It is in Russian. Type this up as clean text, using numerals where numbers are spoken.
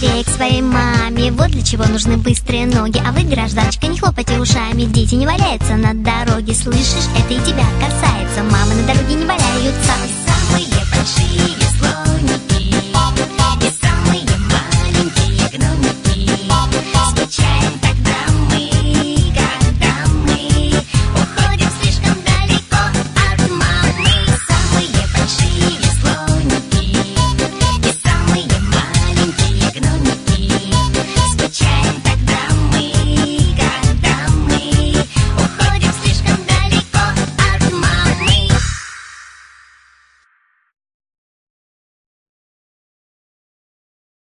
скорее к своей маме. Вот для чего нужны быстрые ноги. А вы, гражданочка, не хлопайте ушами. Дети не валяются на дороге. Слышишь, это и тебя касается. Мамы на дороге не валяются. Самые большие слоники